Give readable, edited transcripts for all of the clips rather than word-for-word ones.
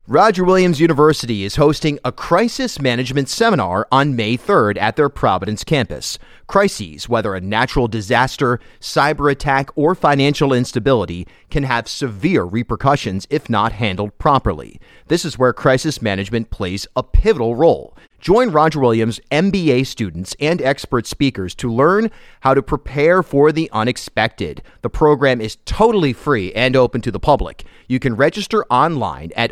Roger Williams University is hosting a crisis management seminar on May 3rd at their Providence campus. Crises, whether a natural disaster, cyber attack, or financial instability, can have severe repercussions if not handled properly. This is where crisis management plays a pivotal role. Join Roger Williams MBA students and expert speakers to learn how to prepare for the unexpected. The program is totally free and open to the public. You can register online at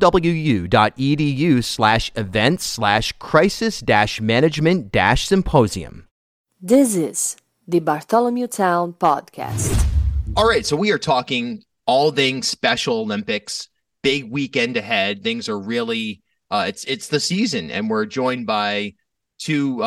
rwu.edu/events/crisis-management-symposium. This is the Bartholomew Town Podcast. All right, so we are talking all things Special Olympics, big weekend ahead. Things are really it's the season, and we're joined by two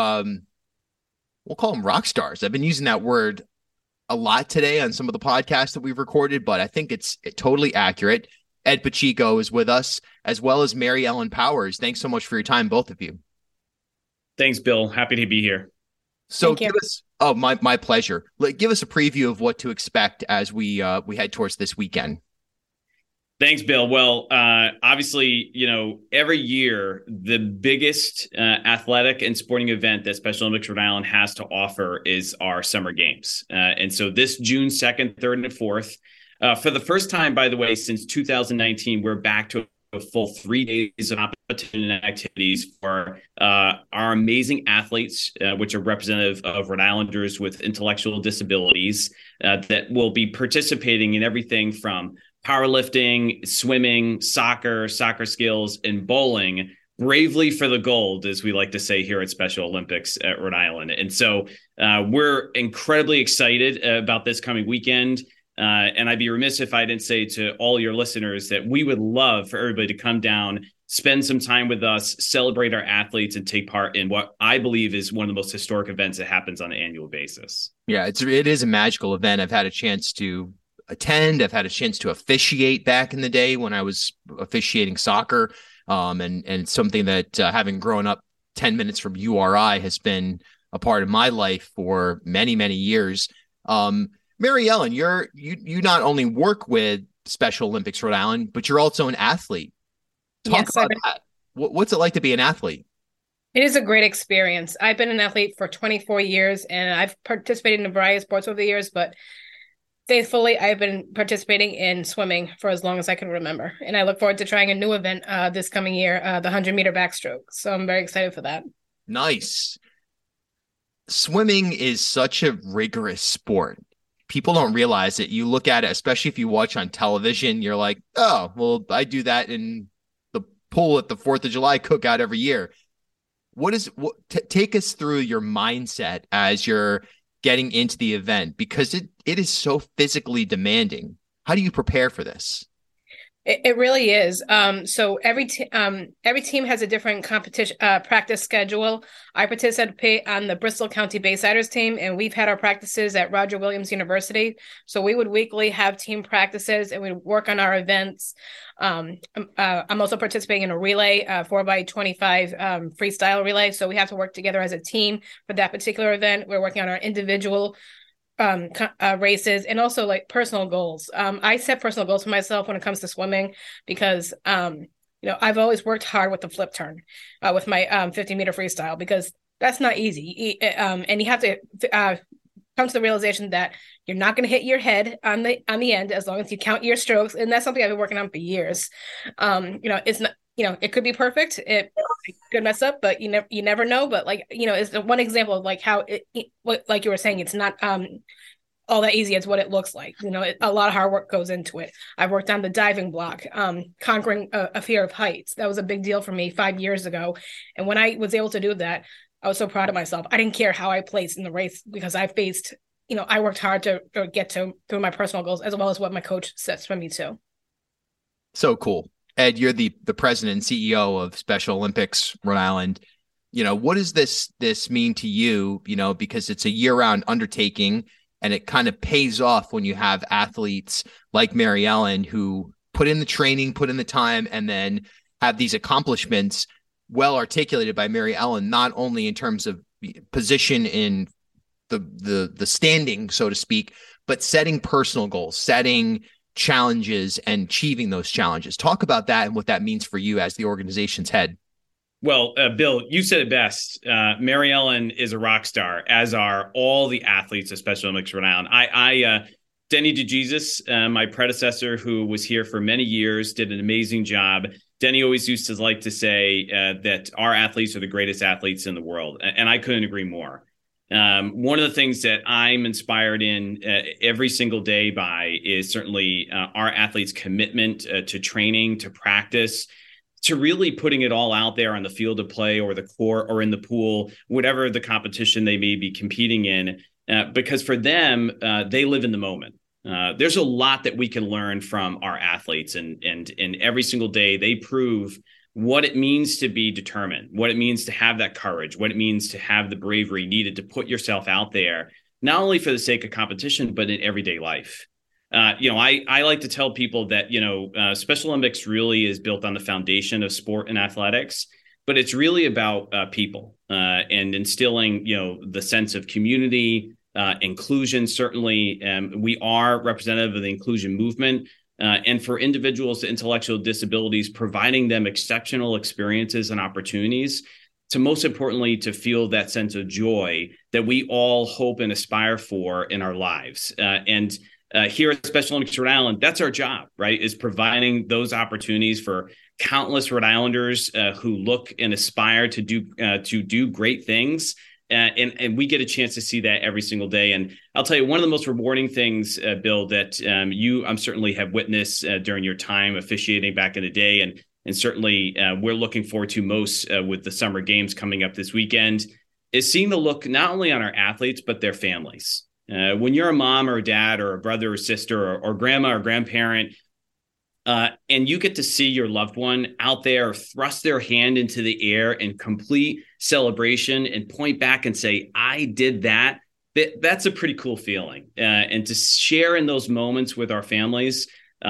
we'll call them rock stars. I've been using that word a lot today on some of the podcasts that we've recorded, but I think it's totally accurate. Ed Pacheco is with us, as well as Mary Ellen Powers. Thanks so much for your time, both of you. Thanks, Bill. Happy to be here. So give us my pleasure. Give us a preview of what to expect as we head towards this weekend. Thanks, Bill. Well, obviously, every year, the biggest athletic and sporting event that Special Olympics Rhode Island has to offer is our Summer Games. And so this June 2nd, 3rd, and 4th, for the first time, by the way, since 2019, we're back to a full 3 days of competition and activities for our amazing athletes, which are representative of Rhode Islanders with intellectual disabilities, that will be participating in everything from powerlifting, swimming, soccer skills, and bowling, bravely for the gold, as we like to say here at Special Olympics at Rhode Island. And so we're incredibly excited about this coming weekend. And I'd be remiss if I didn't say to all your listeners that we would love for everybody to come down, spend some time with us, celebrate our athletes, and take part in what I believe is one of the most historic events that happens on an annual basis. Yeah, it is a magical event. I've had a chance to attend. I've had a chance to officiate back in the day when I was officiating soccer. And it's something that having grown up 10 minutes from URI has been a part of my life for many, many years. Mary Ellen, you not only work with Special Olympics Rhode Island, but you're also an athlete. Talk about that. What's it like to be an athlete? It is a great experience. I've been an athlete for 24 years, and I've participated in a variety of sports over the years, but faithfully, I've been participating in swimming for as long as I can remember. And I look forward to trying a new event this coming year, the 100-meter backstroke. So I'm very excited for that. Nice. Swimming is such a rigorous sport. People don't realize it. You look at it, especially if you watch on television, you're like, oh, well, I do that in the pool at the 4th of July cookout every year. Take us through your mindset as you're getting into the event, because it is so physically demanding. How do you prepare for this? It really is. So every team has a different competition practice schedule. I participate on the Bristol County Baysiders team, and we've had our practices at Roger Williams University. So we would weekly have team practices, and we'd work on our events. I'm also participating in a relay, 4x25 freestyle relay. So we have to work together as a team for that particular event. We're working on our individual races, and also like personal goals. I set personal goals for myself when it comes to swimming, because I've always worked hard with the flip turn with my 50-meter freestyle, because that's not easy. And you have to come to the realization that you're not going to hit your head on the end as long as you count your strokes. And that's something I've been working on for years. It's not, it could be perfect. It could mess up, but you never know. But it's one example of like how like you were saying, it's not all that easy as what it looks like. A lot of hard work goes into it. I've worked on the diving block, conquering a fear of heights. That was a big deal for me 5 years ago. And when I was able to do that, I was so proud of myself. I didn't care how I placed in the race, because I faced, I worked hard to get through my personal goals, as well as what my coach sets for me too. So cool. Ed, you're the president and CEO of Special Olympics Rhode Island. What does this mean to you? Because it's a year-round undertaking, and it kind of pays off when you have athletes like Mary Ellen who put in the training, put in the time, and then have these accomplishments well articulated by Mary Ellen, not only in terms of position in the standing, so to speak, but setting personal goals, setting challenges and achieving those challenges. Talk about that and what that means for you as the organization's head. Well, Bill, you said it best. Mary Ellen is a rock star, as are all the athletes of Special Olympics Rhode Island. Denny DeJesus, my predecessor, who was here for many years, did an amazing job. Denny always used to like to say that our athletes are the greatest athletes in the world, and I couldn't agree more. One of the things that I'm inspired in every single day by is certainly our athletes' commitment to training, to practice, to really putting it all out there on the field of play or the court or in the pool, whatever the competition they may be competing in, because for them, they live in the moment. There's a lot that we can learn from our athletes, and every single day they prove what it means to be determined, what it means to have that courage, what it means to have the bravery needed to put yourself out there, not only for the sake of competition, but in everyday life. I like to tell people that, Special Olympics really is built on the foundation of sport and athletics, but it's really about people and instilling, the sense of community, inclusion. Certainly, we are representative of the inclusion movement. And for individuals with intellectual disabilities, providing them exceptional experiences and opportunities to, most importantly, to feel that sense of joy that we all hope and aspire for in our lives. And here at Special Olympics Rhode Island, that's our job, right? Is providing those opportunities for countless Rhode Islanders who look and aspire to do great things. And we get a chance to see that every single day. And I'll tell you, one of the most rewarding things, Bill, that I'm certainly have witnessed during your time officiating back in the day, and certainly we're looking forward to most with the Summer Games coming up this weekend, is seeing the look not only on our athletes, but their families. When you're a mom or a dad or a brother or sister or grandma or grandparent, and you get to see your loved one out there thrust their hand into the air in complete celebration and point back and say, I did that. That's a pretty cool feeling. And to share in those moments with our families,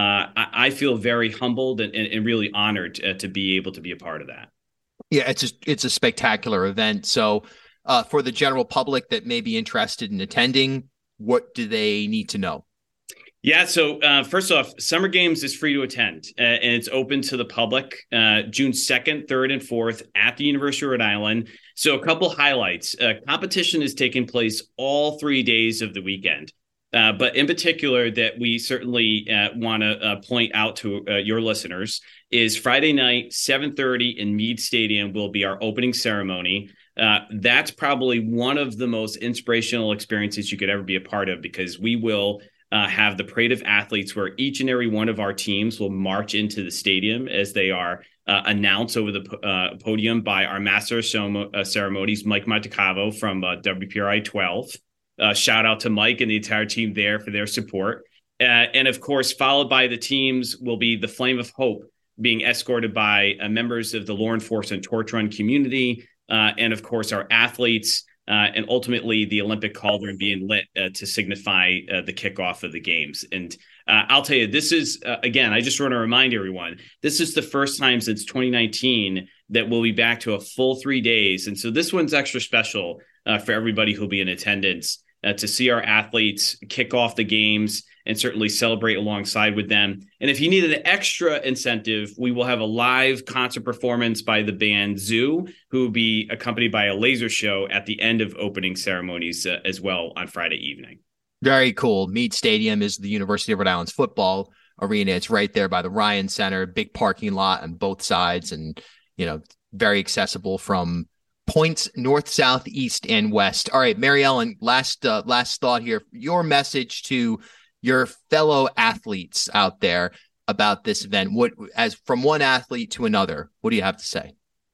I feel very humbled and really honored to be able to be a part of that. Yeah, it's a spectacular event. So for the general public that may be interested in attending, what do they need to know? Yeah. So first off, Summer Games is free to attend, and it's open to the public June 2nd, 3rd, and 4th at the University of Rhode Island. So a couple highlights. Competition is taking place all 3 days of the weekend. But in particular, that we certainly want to point out to your listeners is Friday night, 7:30 in Meade Stadium will be our opening ceremony. That's probably one of the most inspirational experiences you could ever be a part of, because we will have the parade of athletes where each and every one of our teams will march into the stadium as they are announced over the podium by our master of ceremonies, Mike Montecavo from WPRI 12. Shout out to Mike and the entire team there for their support. And of course, followed by the teams will be the Flame of Hope being escorted by members of the law enforcement torch run community. And of course, our athletes, and ultimately the Olympic cauldron being lit to signify the kickoff of the games. And I'll tell you, this is, again, I just want to remind everyone, this is the first time since 2019 that we'll be back to a full 3 days. And so this one's extra special for everybody who'll be in attendance to see our athletes kick off the games and certainly celebrate alongside with them. And if you need an extra incentive, we will have a live concert performance by the band Zoo, who will be accompanied by a laser show at the end of opening ceremonies as well on Friday evening. Very cool. Meade Stadium is the University of Rhode Island's football arena. It's right there by the Ryan Center, big parking lot on both sides, and, very accessible from points north, south, east, and west. All right, Mary Ellen, last thought here. Your message to your fellow athletes out there about this event, as from one athlete to another, what do you have to say?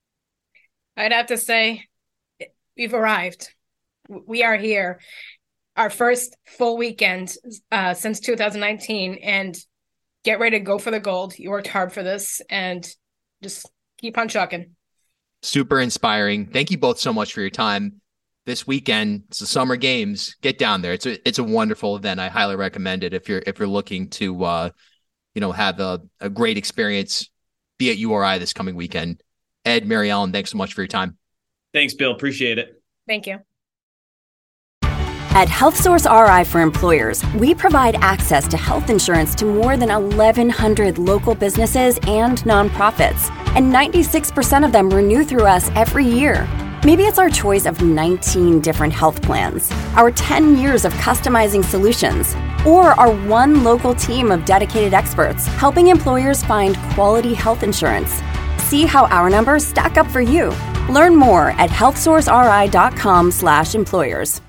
I'd have to say we've arrived. We are here. Our first full weekend since 2019, and get ready to go for the gold. You worked hard for this, and just keep on trucking. Super inspiring. Thank you both so much for your time. This weekend, it's the Summer Games. Get down there. It's a wonderful event. I highly recommend it if you're looking to have a great experience. Be at URI this coming weekend. Ed, Mary Ellen, thanks so much for your time. Thanks, Bill. Appreciate it. Thank you. At HealthSource RI for Employers, we provide access to health insurance to more than 1,100 local businesses and nonprofits, and 96% of them renew through us every year. Maybe it's our choice of 19 different health plans, our 10 years of customizing solutions, or our one local team of dedicated experts helping employers find quality health insurance. See how our numbers stack up for you. Learn more at healthsourceri.com/employers.